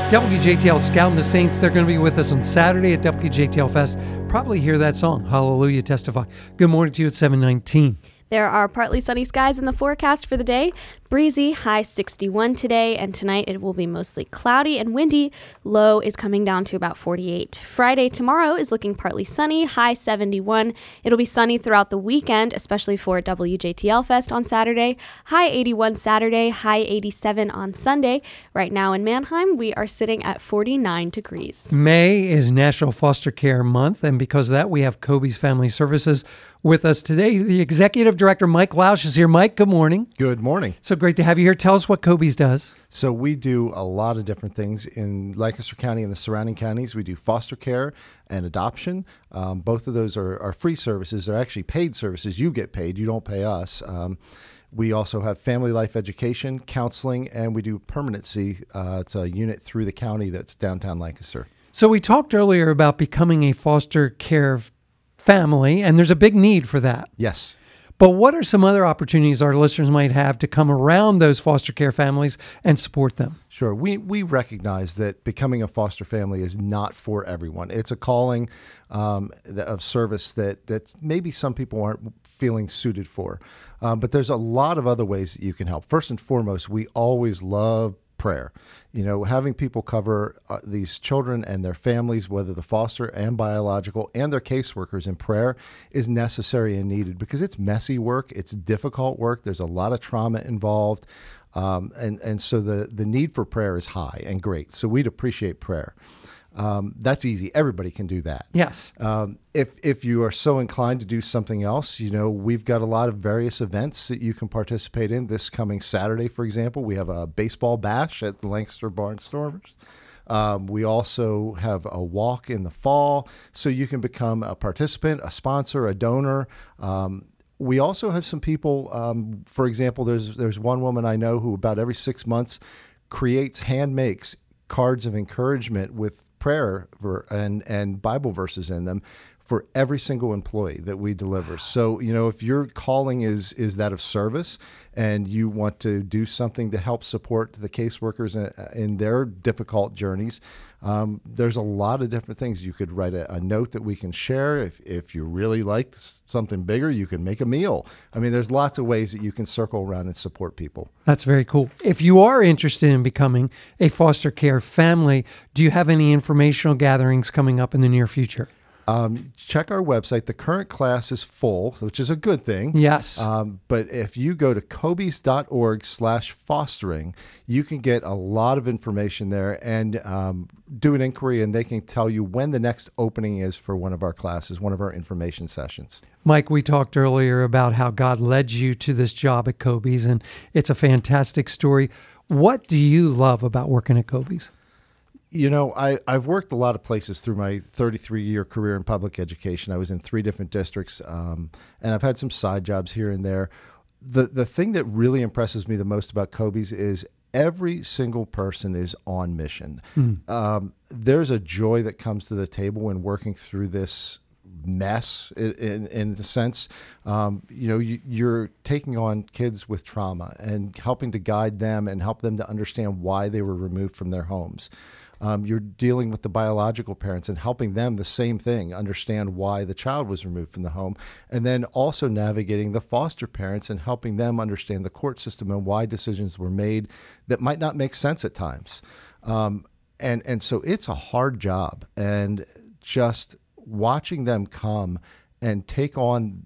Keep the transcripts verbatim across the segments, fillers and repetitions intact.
W J T L Scouting the Saints. They're going to be with us on Saturday at W J T L Fest. Probably hear that song, Hallelujah, Testify. Good morning to you at seven nineteen. There are partly sunny skies in the forecast for the day. Breezy, high sixty-one today, and tonight it will be mostly cloudy and windy. Low is coming down to about forty-eight. Friday tomorrow is looking partly sunny, high seventy-one. It'll be sunny throughout the weekend, especially for W J T L Fest on Saturday. High eighty-one Saturday, high eighty-seven on Sunday. Right now in Manheim, we are sitting at forty-nine degrees. May is National Foster Care Month, and because of that, we have Kobe's Family Services with us today. The Executive Director, Mike Lausch, is here. Mike, good morning. Good morning. So great to have you here. Tell us what Kobe's does. So we do a lot of different things in Lancaster County and the surrounding counties. We do foster care and adoption. Um, both of those are, are free services. They're actually paid services. You get paid. You don't pay us. Um, we also have family life education, counseling, and we do permanency. Uh, it's a unit through the county that's downtown Lancaster. So we talked earlier about becoming a foster care family, and there's a big need for that. Yes. But what are some other opportunities our listeners might have to come around those foster care families and support them? Sure. We we recognize that becoming a foster family is not for everyone. It's a calling um, of service that, that maybe some people aren't feeling suited for. Um, but there's a lot of other ways that you can help. First and foremost, we always love prayer. You know, having people cover uh, these children and their families, whether the foster and biological, and their caseworkers in prayer is necessary and needed because it's messy work. It's difficult work. There's a lot of trauma involved. Um, and, and so the, the need for prayer is high and great. So we'd appreciate prayer. Um, that's easy. Everybody can do that. Yes. Um, if if you are so inclined to do something else, you know, we've got a lot of various events that you can participate in. This coming Saturday, for example, we have a baseball bash at the Lancaster Barnstormers. Um, we also have a walk in the fall, so you can become a participant, a sponsor, a donor. Um, we also have some people, um, for example, there's there's one woman I know who about every six months creates, hand makes cards of encouragement with prayer and and Bible verses in them for every single employee that we deliver. So, you know, if your calling is is that of service and you want to do something to help support the caseworkers in, in their difficult journeys, um, there's a lot of different things. You could write a, a note that we can share. If if you really like something bigger, you can make a meal. I mean, there's lots of ways that you can circle around and support people. That's very cool. If you are interested in becoming a foster care family, do you have any informational gatherings coming up in the near future? Um, check our website. The current class is full, which is a good thing. Yes. Um, but if you go to cobes.org slash fostering, you can get a lot of information there and um, do an inquiry, and they can tell you when the next opening is for one of our classes, one of our information sessions. Mike, we talked earlier about how God led you to this job at Kobe's, and it's a fantastic story. What do you love about working at Kobe's? You know, I, I've worked a lot of places through my thirty-three-year career in public education. I was in three different districts, um, and I've had some side jobs here and there. The the thing that really impresses me the most about Kobe's is every single person is on mission. Mm. Um, there's a joy that comes to the table when working through this mess in, in, in the sense, um, you know, you, you're taking on kids with trauma and helping to guide them and help them to understand why they were removed from their homes. Um, you're dealing with the biological parents and helping them the same thing, understand why the child was removed from the home, and then also navigating the foster parents and helping them understand the court system and why decisions were made that might not make sense at times. Um, and, and so it's a hard job, and just watching them come and take on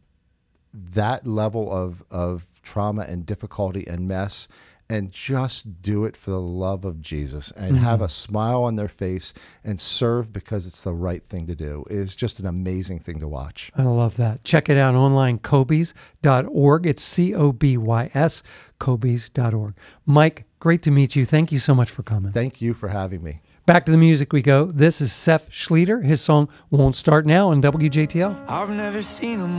that level of, of trauma and difficulty and mess and just do it for the love of Jesus and mm-hmm. have a smile on their face and serve because it's the right thing to do is just an amazing thing to watch. I love that. Check it out online, cobes dot org. It's C O B Y S, cobes dot org. Mike, great to meet you. Thank you so much for coming. Thank you for having me. Back to the music we go. This is Seth Schleter. His song Won't Start Now on W J T L. I've never seen him.